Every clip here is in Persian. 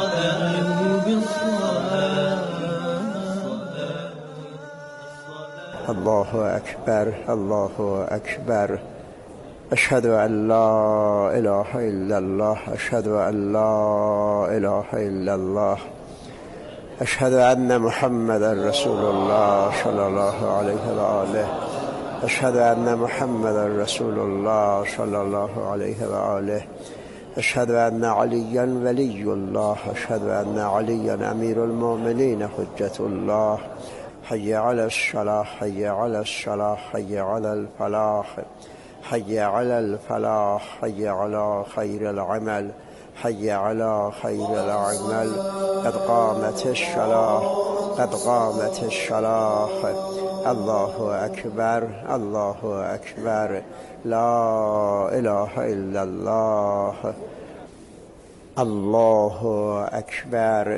الله أكبر الله أكبر. أشهد أن لا إله إلا الله. أشهد أن لا إله إلا الله. أشهد أن محمدا رسول الله صلى الله عليه وآله. أشهد أن محمدا رسول الله صلى الله عليه وآله. أشهد أن عليا ولي الله. أشهد أن عليا أمير المؤمنين حجة الله. حي على الصلاة حي على الصلاة حي على الفلاح حي على الفلاح حي على خير العمل حي على خير العمل. قد قامت الصلاة قد قامت الصلاة. الله أكبر الله أكبر. لا إله إلا الله. الله أكبر.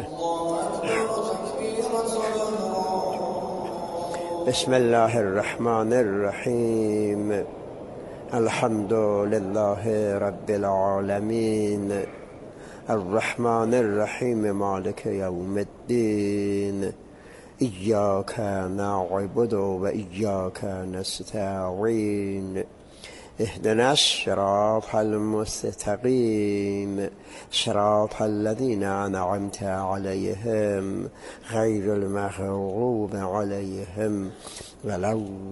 بسم الله الرحمن الرحيم. الحمد لله رب العالمين الرحمن الرحيم مالك يوم الدين. إياك نعبد وإياك نستعين. اهدنا الصراط المستقيم صراط الذين أنعمت عليهم غير المغضوب عليهم ولا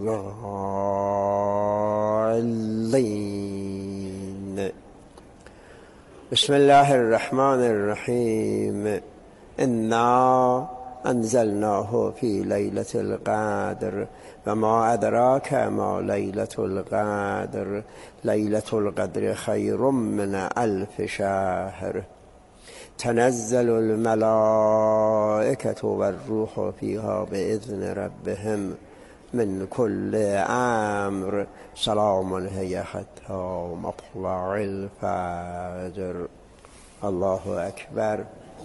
الضالين. بسم الله الرحمن الرحيم. إنا أنزلناه في ليلة القدر وما أدراك ما ليلة القدر. ليلة القدر خير من 1000 شهر. تنزل الملائكة والروح فيها بإذن ربهم من كل أمر. سلام هي حتى مطلع الفجر. الله أكبر.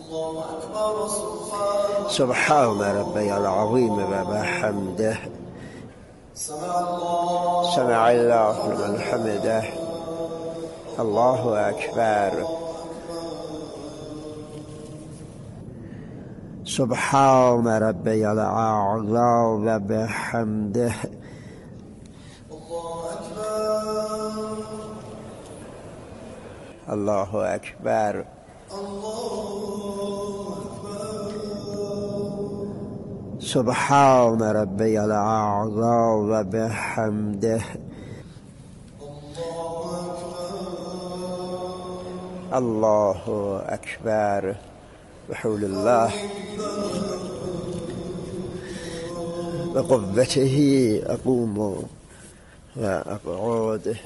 سبحان ربي العظيم وبحمده. سمع الله لمن حمده. الله أكبر. سبحان ربي الأعلى وبحمده. الله أكبر. سبحان ربي الأعلى وبحمده. الله أكبر. بحول الله وقوته أقوم وأقعد.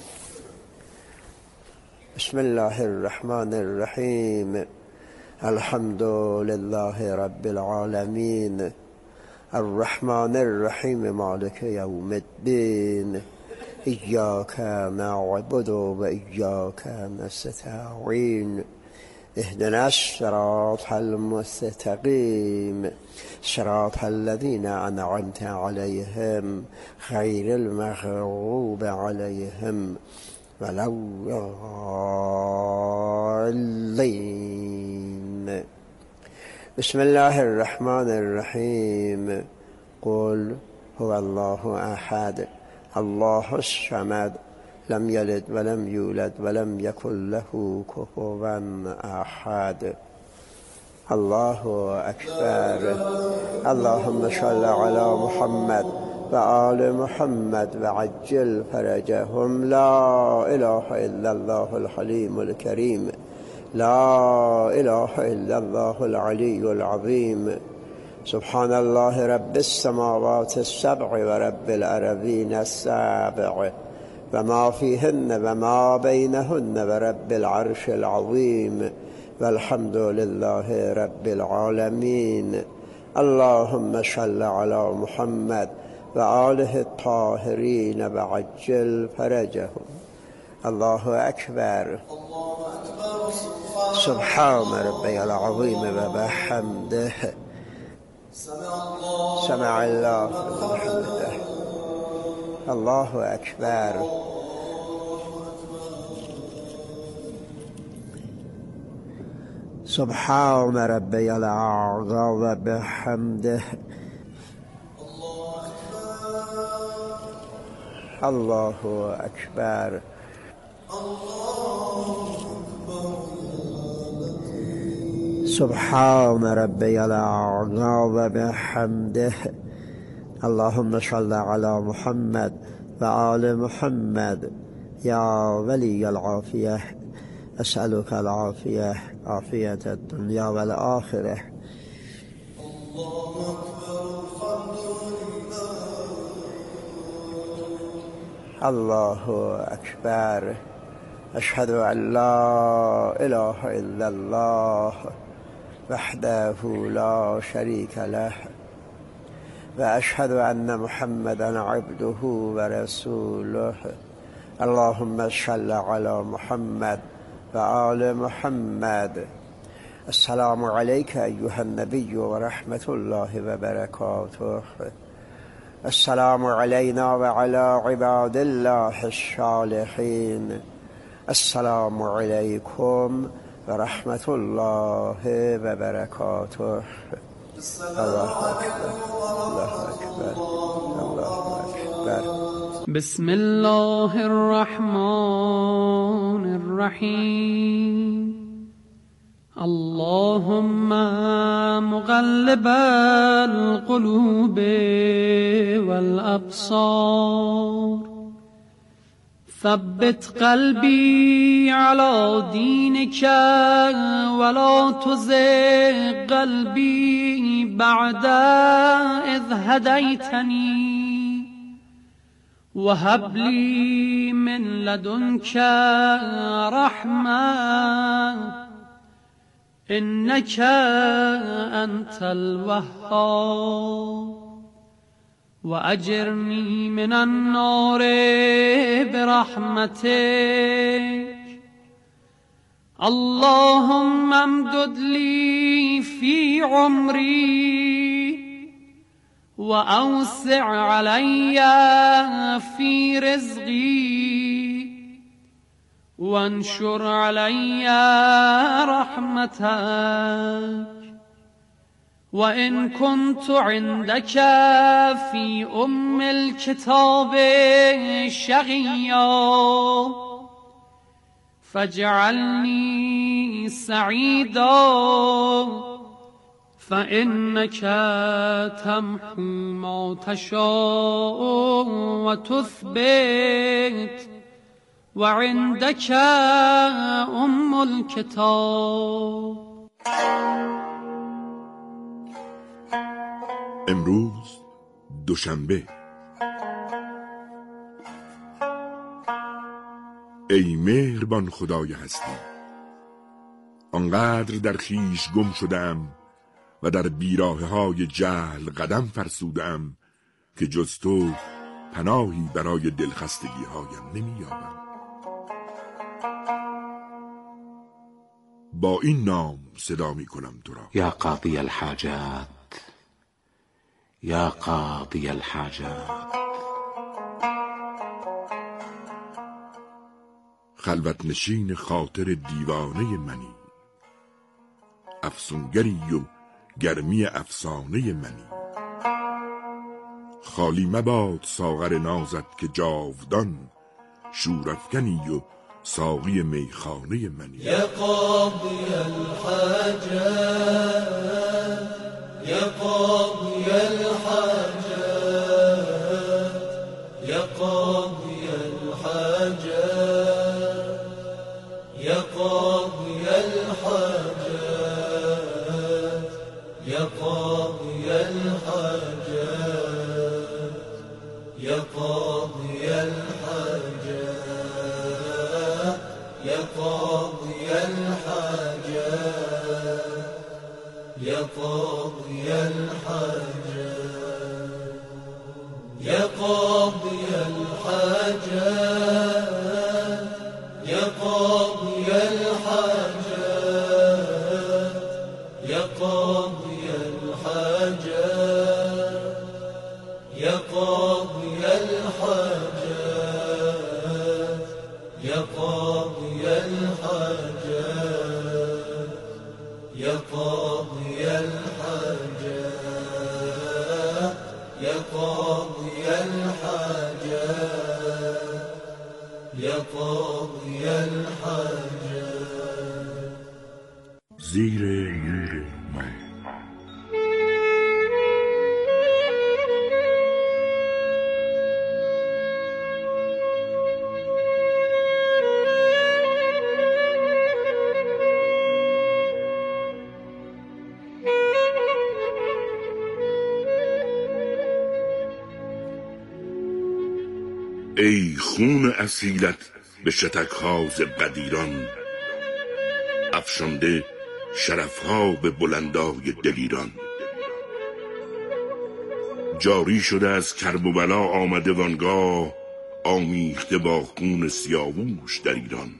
بسم الله الرحمن الرحيم. الحمد لله رب العالمين الرحمن الرحيم مالك يوم الدين. إياك نعبد وإياك نستعين. اهدنا الصراط المستقيم صراط الذين أنعمت عليهم غير المغضوب عليهم ولا الضالين. بسم الله الرحمن الرحيم. قل هو الله أحد الله الصمد لم يلد ولم يولد ولم يكن له كفوا أحد. الله أكبر. اللهم صل على محمد وآل محمد وعجل فرجهم. لا إله إلا الله الحليم الكريم. لا إله إلا الله العلي العظيم. سبحان الله رب السماوات السبع ورب الأرضين السبع وما فيهن وما بينهن ورب العرش العظيم. والحمد لله رب العالمين. اللهم صل على محمد وآله الطاهرين وعجل فرجهم. الله أكبر. سبحان ربي العظيم وبحمده. سمع الله لمن حمده. الله أكبر. سبحان ربي الأعلى وبحمده. الله أكبر. سبحان ربي الأعلى وبحمده. اللهم صل على محمد وآل محمد. يا ولي العافية أسألك العافية، عافية الدنيا والآخرة. الله أكبر. أشهد أن لا إله إلا الله وحده لا شريك له، وأشهد أن محمدا عبده ورسوله. اللهم صل على محمد وآل محمد. السلام عليك أيها النبي ورحمة الله وبركاته. السلام علينا وعلى عباد الله الصالحين. السلام عليكم ورحمة الله وبركاته. الله أكبر، الله أكبر، الله أكبر. بسم الله الرحمن الرحيم. اللهم مقلب القلوب والأبصار ثبت قلبي على دينك ولا تزغ قلبي بعد إذ هديتني وهب لي من لدنك رحمة إنك أنت الوهاب وأجرني من النار برحمتك. اللهم امدد لي في عمري وأوسع علي في رزقي وانشر علي رحمتك. وإن كنت عندك في أم الكتاب شقيا فاجعلني سعيدا فإنك تمحو ما تشاء وتثبت وعندك أم الكتاب. امروز دوشنبه. ای مهربان خدای هستی، آنقدر در خیش گم شدم و در بیراهه‌های جهل قدم فرسودم که جز تو پناهی برای دلخستگی‌هایم نمی‌یابم. با این نام صدا می‌کنم تو را: یا قاضی الحاجات، یا قاضی الحاجات. خلوت نشین خاطر دیوانه منی، افسونگری و گرمی افسانه منی. خالی مباد ساغر نازت که جاودان شورافکنی و ساقی میخانه منی. یا قاضی الحاجات، یا قاضی الحاجات، یا قاضی الحاجات، یا قاضی الحاجات، یا قاضی الحاجات، یا قاضی الحاجات، یا قاضی الحاجات، یا قاضی الحاجات، یا قاضی الحاجات، یا قاضی الحاجات، یا قاضی الحاجات، یا قاضی الحاجات، یا قاضی الحاجات، قاضي الحاجات. زیر نور ما. ای خون اصیلت به شتک‌ها ز بدیران، افشانده شرف‌ها به بلندای دلیران. جاری شده از کرب و بلا آمده وانگاه، آمیخته با خون سیاووش در ایران.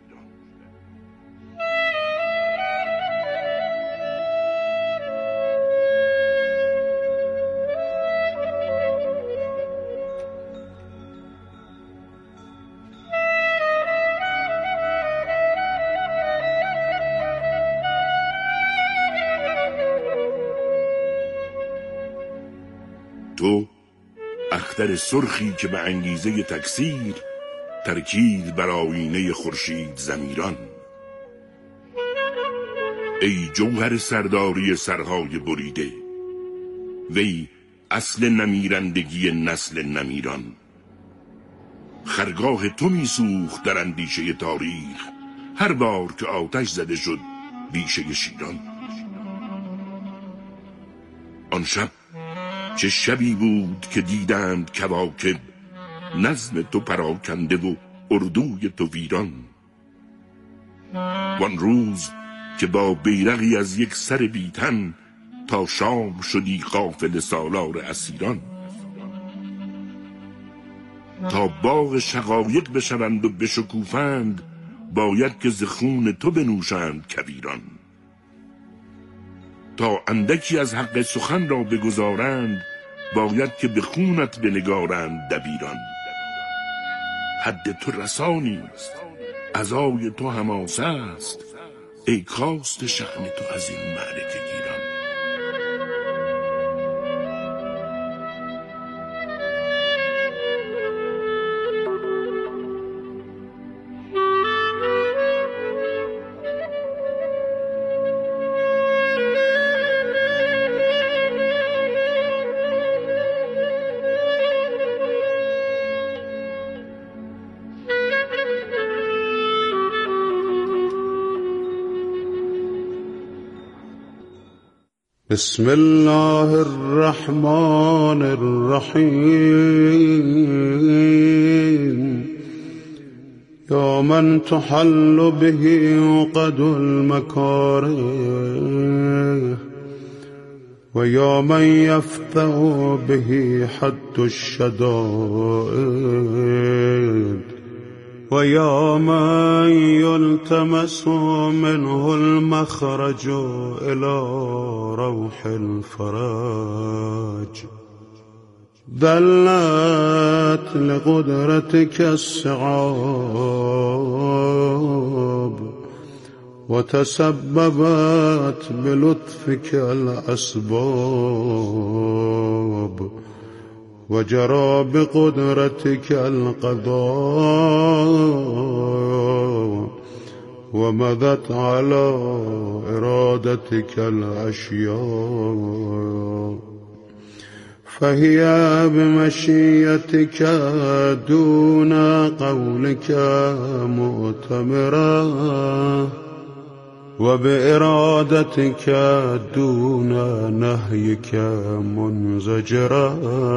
تو اختر سرخی که به انگیزه تکسیر ترکید بر آیینه خورشید ضمیران. ای جوهر سرداری سرهای بریده، وی اصل نمیرندگی نسل نمیران. خرگاه تو میسوخت در اندیشه تاریخ هر بار که آتش زده شد بیشه شیران. آن شب چه شبی بود که دیدند کواکب نظم تو پراکنده و اردوی تو ویران. وان روز که با بیرقی از یک سر بیتن تا شام شدی قافله سالار اسیران. تا باغ شقایق بشوند و بشکوفند باید که ز خون تو بنوشند کبیران. تا اندکی از حق سخن را بگذارند باید که به خونت بنگارند دبیران. حد تو رسانیست، عزای تو حماسه است، ای کاست شأن تو از این معرکه گیران. بسم الله الرحمن الرحیم. یا من تحل به عقد المکاره و یا من یفتح به حد الشدائد و یا من یلتمس منه المخرج الى روح الفرج. دلت لقدرتك الصعاب و تسببت بلطفك الاسباب و جرى بقدرتك القضاء و مضت على ارادتك الاشیاء. فهي بمشيتك دون قولك مؤتمرا و بإرادتك دون نهيك منزجرا.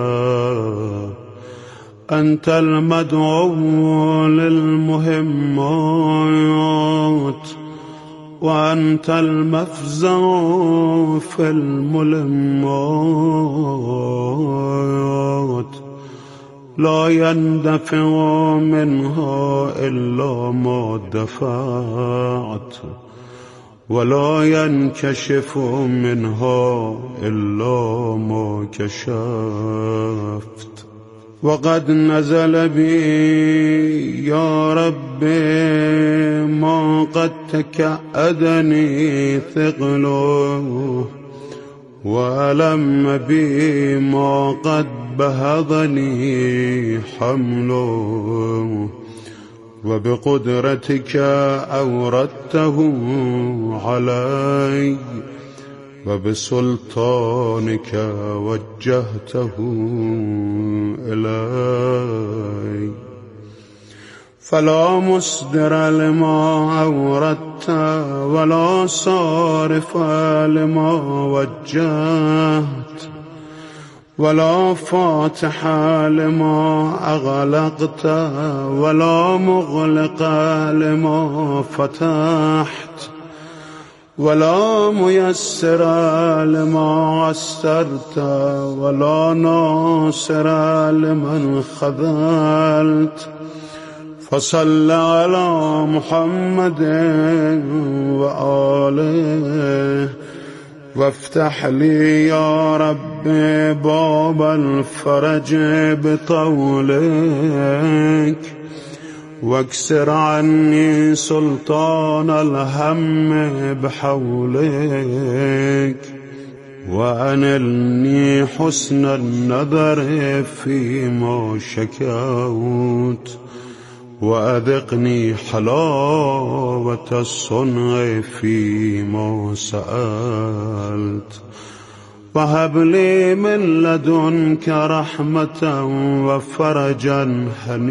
أنت المدعو للمهمات وأنت المفزع في الملمات. لا يندفع منها إلا ما دفعت ولا ينكشف منها إلا ما كشفت. وقد نزل بي يا رب ما قد تكأدني ثقله وألم بي ما قد بهضني حمله. وبقدرتك أوردته علي وبسلطانك وجهته إلي فلا مصدر لما أوردت ولا صارف لما وجهت ولا فاتح لما أغلقت ولا مغلق لما فتحت ولا ميسر لما عسرت ولا ناصر لمن خذلت فصل على محمد وآله وافتح لي يا رب باب الفرج بطولك واكسر عني سلطان الهم بحولك وأنلني حسن النظر فيما شكوت وأذقني حلاوة الصنع فيما سألت وهب لي من لدنك رحمة وفرجا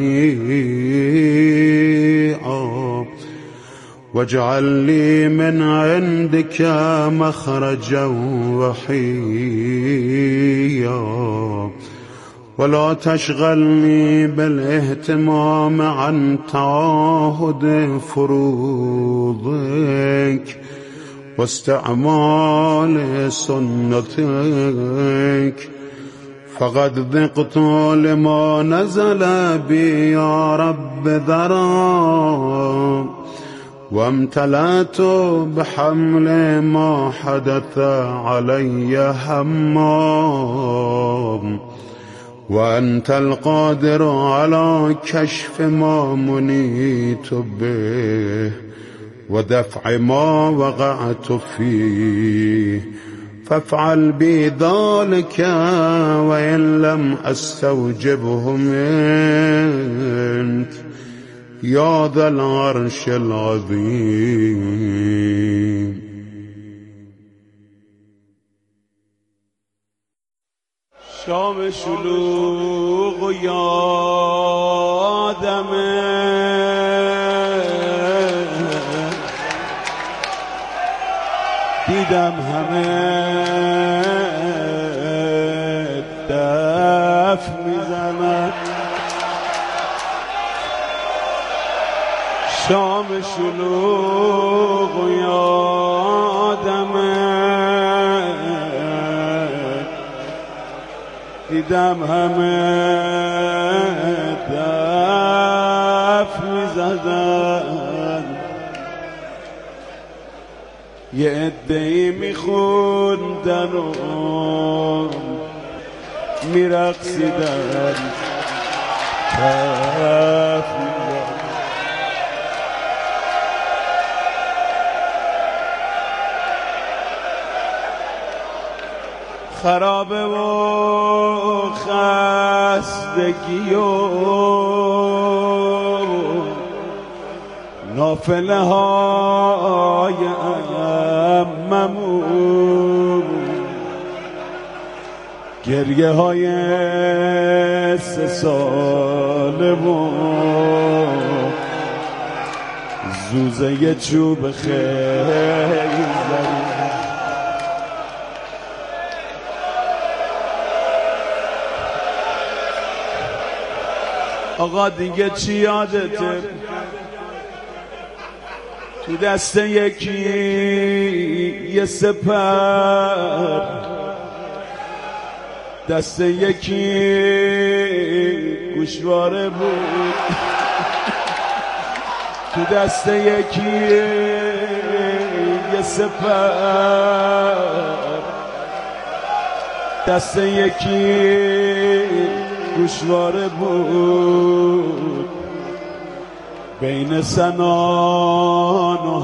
هنيئا واجعل لي من عندك مخرجا وحيا ولا تشغلني بالاهتمام عن تعاهد فروضك واستعمال سنتك فقد ذقت لما نزل بي يا رب ذرا وامتلأت بحمل ما حدث علي هما وأنت القادر على كشف ما منيت به ودفع ما وقعت فيه فافعل بي ذلك وإن لم أستوجبه منك يا ذا العرش العظيم. شام شلوغ و یادمه دیدم همه دف میزنن شام شلوغ و یادمه دیدم همه دف میزدن یه عده‌ای میخوندن و میرقصیدن کف میزدن خرابه و خستگی و نافله های عممون گریه های 3 ساله و زوزه چوب خیلی آقا دیگه چی یادته تو دست یکی یه سپر دست یکی گوشواره بود تو دست یکی یه سپر دست یکی گوشواره بود بین سنان و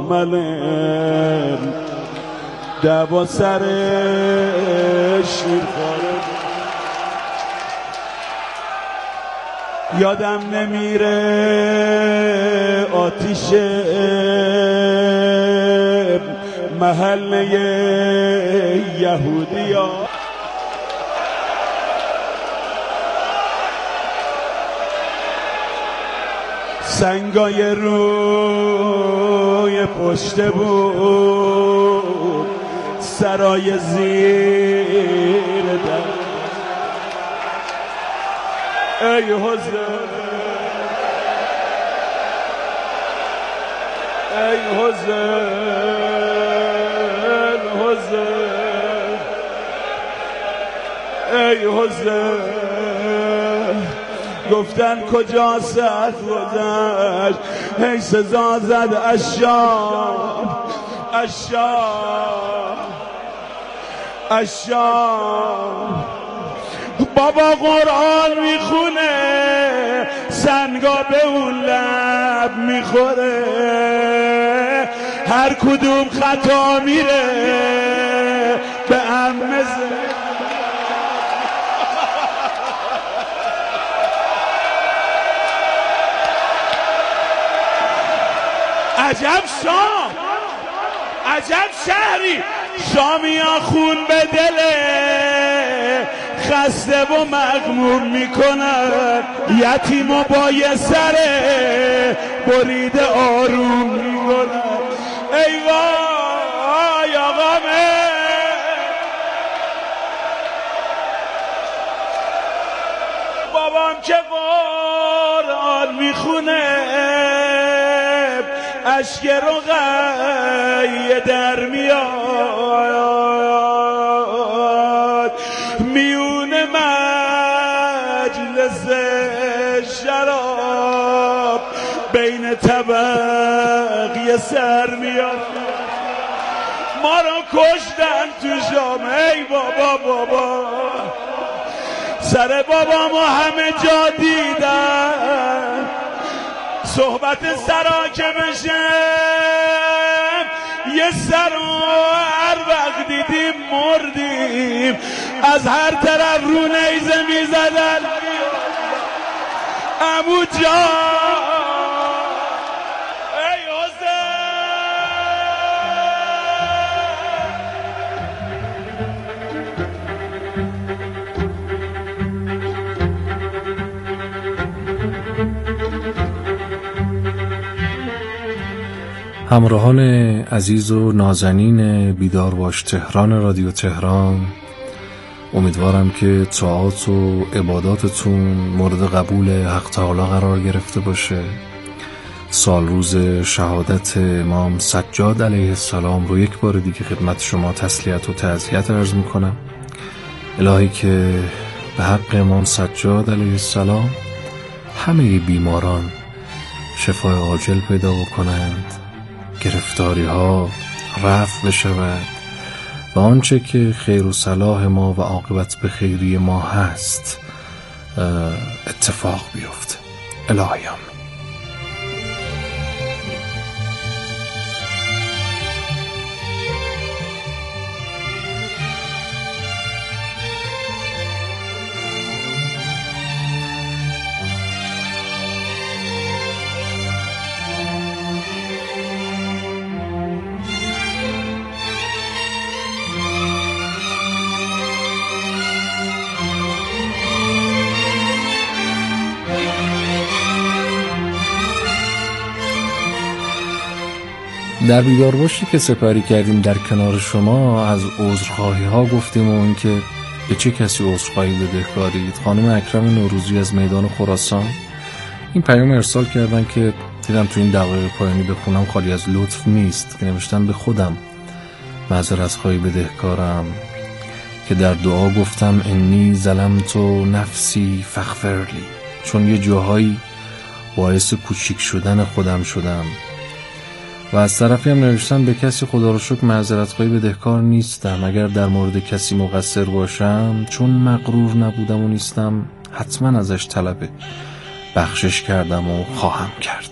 هرمله دعوا سر شیرخواره یادم نمیره آتیش محله یهودیا، سنگای روی پشت بود، سرای زیر در. ای حسین، ای حسین، حسین، ای حسین. گفتن کجا ساعت گذشت، هی سزا زد الشام، الشام، الشام. بابا قرآن میخونه، سنگا به اون لب میخوره، هر کدوم خطا میره به عمه. عجب شام، عجب شهری، شامیا خون به دله، خسته و مغموم میکنن، یتیم و با یه سره بریده آروم میکنن. ای وای آقامه، بابام که قرآن میخونه، اشک رقیه در میاد، میون مجلس شراب، بین طبق سر میاد. ما رو کشتن تو شام، ای بابا بابا، سر بابامو همه جا دیدن. صحبت سرا که بشه، یه سر رو هر وقت دیدیم مردیم، از هر طرف رو نیزه میزدن. عمو جان، ای حسین. همراهان عزیز و نازنین بیدار باش تهران رادیو تهران، امیدوارم که طاعات و عباداتتون مورد قبول حق تعالی قرار گرفته باشه. سال روز شهادت امام سجاد علیه السلام رو یک بار دیگه خدمت شما تسلیت و تعزیت عرض میکنم. الهی که به حق امام سجاد علیه السلام همه بیماران شفای عاجل پیدا بکنند، گرفتاری ها رفع بشود و آنچه که خیر و صلاح ما و عاقبت به خیری ما هست اتفاق بیفته. الهی آمین. در بیدار باشی که سپری کردیم در کنار شما از عذرخواهی ها گفتیم و اینکه به چه کسی عذرخواهی بدهکارید. خانم اکرم نوروزی از میدان خراسان این پیام ارسال کردن که دیدم تو این دقایق پایانی بخونم، خالی از لطف نیست، که نوشتن به خودم معذرت‌خواهی بدهکارم که در دعا گفتم انی ظلمت نفسی فاغفرلی، چون یه جاهایی باعث کوچیک شدن خودم شدم. و از طرفی هم نوشتن به کسی خدا رو شکر معذرت‌خواهی بدهکار نیستم، اگر در مورد کسی مقصر باشم چون مغرور نبودم و نیستم حتما ازش طلب بخشش کردم و خواهم کرد.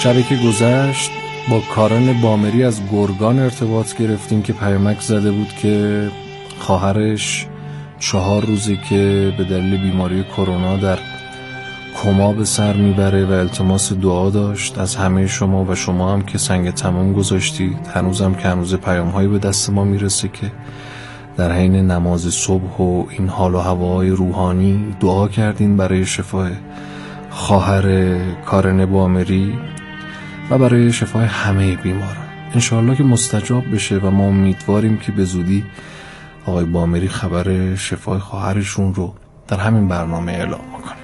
شبی که گذشت با کارن بامری از گرگان ارتباط گرفتیم که پیامک زده بود که خواهرش 4 روزه که به دلیل بیماری کرونا در کما به سر میبره و التماس دعا داشت از همه شما و شما هم که سنگ تمام گذاشتید. هنوزم که هنوز پیام‌هایی به دست ما میرسه که در حین نماز صبح و این حال و هوای روحانی دعا کردین برای شفای خواهر کارن بامری و برای شفای همه بیماران. انشاءالله که مستجاب بشه و ما امیدواریم که به زودی آقای بامری خبر شفای خواهرشون رو در همین برنامه اعلام کنه.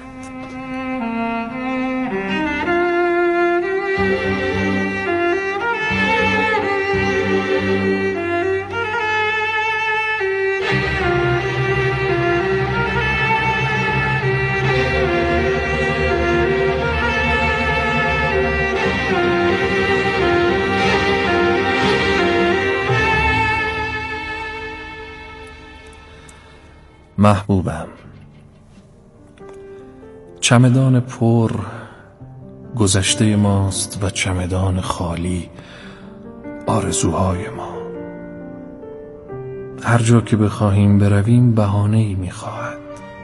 محبوبم، چمدان پر گذشته ماست و چمدان خالی آرزوهای ما. هر جا که بخواهیم برویم بهانه‌ای می‌خواهد.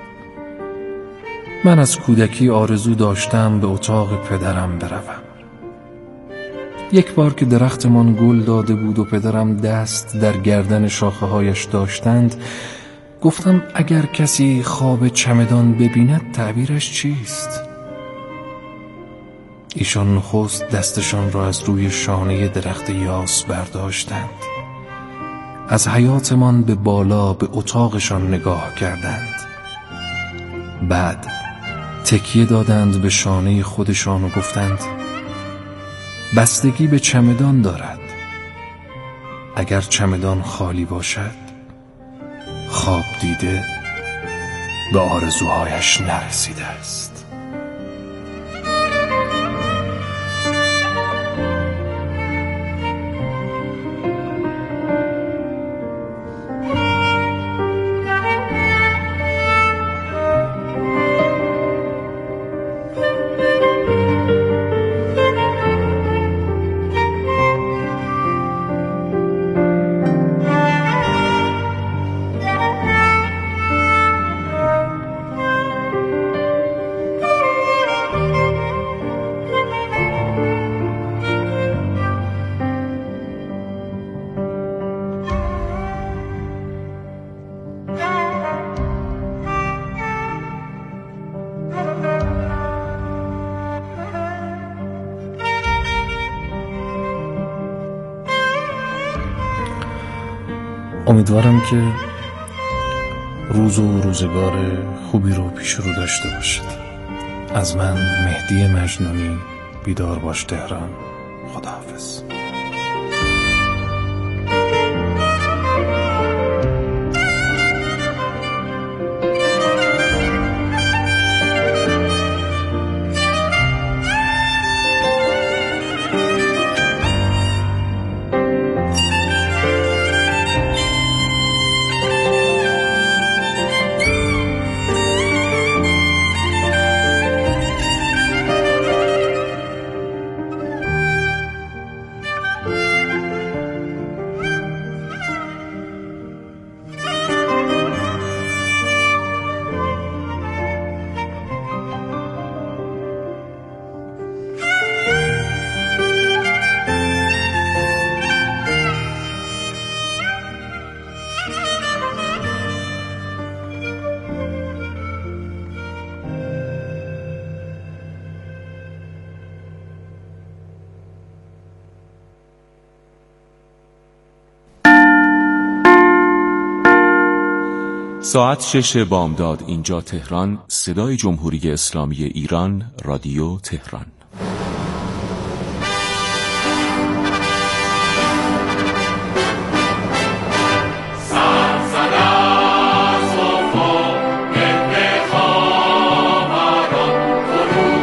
من از کودکی آرزو داشتم به اتاق پدرم بروم. یک بار که درختمان گل داده بود و پدرم دست در گردن شاخه‌هایش داشتند، گفتم اگر کسی خواب چمدان ببیند تعبیرش چیست؟ ایشان نخست دستشان را از روی شانه درخت یاس برداشتند. از حیاتمان به بالا به اتاقشان نگاه کردند. بعد تکیه دادند به شانه خودشان و گفتند بستگی به چمدان دارد. اگر چمدان خالی باشد خواب دیده به آرزوهایش نرسیده است. امیدوارم که روز و روزگار خوبی رو پیش رو داشته باشید. از من مهدی مجنونی، بیدار باش تهران. خداحافظ. ساعت 6 بامداد اینجا تهران، صدای جمهوری اسلامی ایران، رادیو تهران.